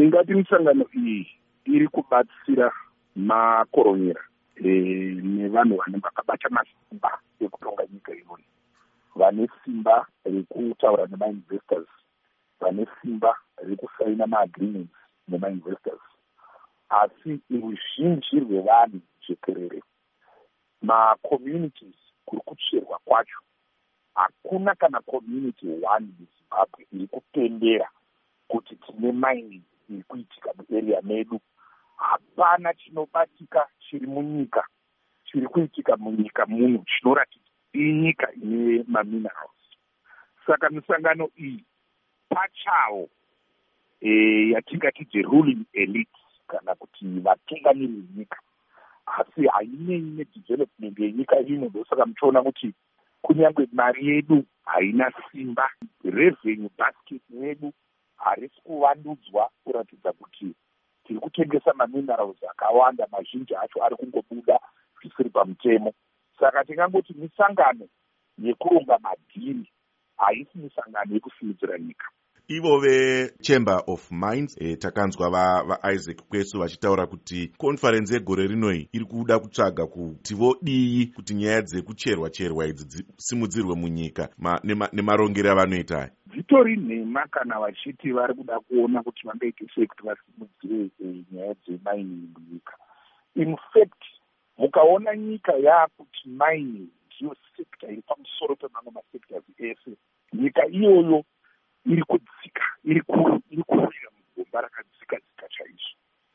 ndingati misangano iyi iri kubatsira makoronyera nevanhu vane vakabata masimba ekutonga nyika iyoyi, vane simba rekutaura nemainvestors, vane simba rekusaina maagreements nemainvestors. Asi ruzhinji rwevanhu jekerere, macommunities kuri kutsverwa kwacho, hakuna kana community one muZimbabwe iri kutendera kuti tine mining iri kuitika muarea medu. Hapana chinobatika chiri munyika, chiri kuitika munyika muno chinoratidza iyi nyika ine maminerals. Saka misangano iyi pachavo yatingati the ruling elite kana kuti vatungamiri venyika, asi hainei nedevelopment yenyika ino. Ndosaka muchiona kuti kunyange mari yedu haina simba, revenue basket yedu harisi kuvandudzwa kuratidza kuti tiri kutengesa maminerals akawanda, mazhinji acho ari kungobuda zvisiri pamutemo. Saka tingangoti misangano yekuronga madhiri, haisi misangano yekusimudzira nyika. Ivo veChamber of Mines takanzwa vaIsaac Kwesu vachitaura kuti konferensi yegore rinoi iri kuda kutsvaga kuti vodii kuti nyaya dzekucherwa idzi dzisimudzirwe munyika nemarongero avanoita. Dzitori nhema kana vachiti vari kuda kuona kuti vangaite sei kuti vasimudzire nyaya dzemining munyika. In fact, mukaona nyika yakuti mining ndiyo sekta iri pamusoro pemamwe masectors ese, nyika iyoyo iri kudzika, iri kuwira mugomba rakadzika chaizvo.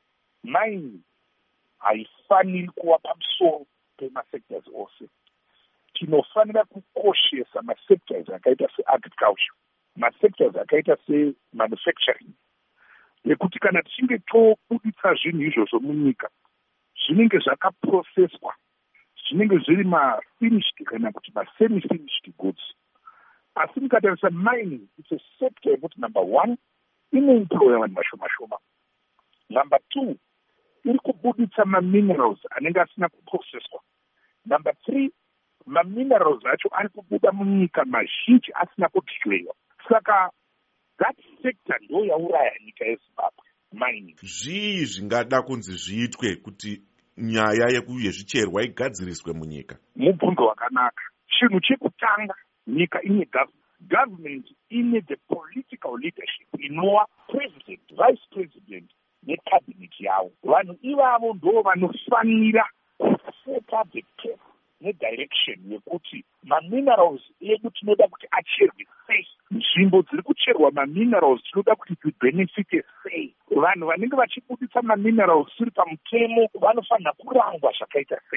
Mining haifaniri kuva pamusoro pemasectors ose. Tinofanira kukoshesa masectors akaita seagriculture, masectors akaita semanufacturing, ekuti kana tichinge tobuditsa zvinhu izvozvo munyika, zvinenge zvakaprocesswa, zvinenge zviri mafinished kana kuti masemi-finished goods. Asi mukatarisa mining, it's a sector yekuti number one, inoemploya vanhu vashoma. Number two, iri kubuditsa maminerals anenge asina kuprocesswa. Number three, maminerals acho ari kubuda munyika mazhinji asina kudyiwa. Saka that sector ndo yauraya nyika yeZimbabwe, mining. Zvii zvingada kunzi zviitwe kuti nyaya yezvicherwa igadziriswe munyika? Mubvunzo wakanaka. Chinhu chekutanga, nyika ine government ine the political leadership inova president, vice president necabinet yavo. Vanhu ivavo ndo vanofanira kuseta the pace nedirection yekuti maminerals edu tinoda kuti acherwe sei, nzvimbo dziri kucherwa maminerals tinoda kuti dzibenefite sei, vanhu vanenge vachibuditsa maminerals siri pamutemo vanofanira kurangwa zvakaita sei.